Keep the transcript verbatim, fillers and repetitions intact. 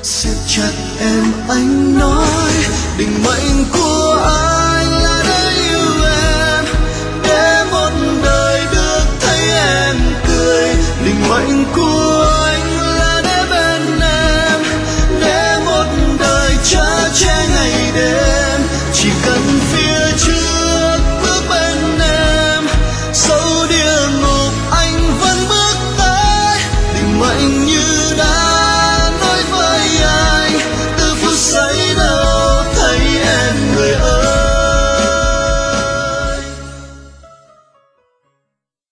siết chặt em anh nói định mệnh của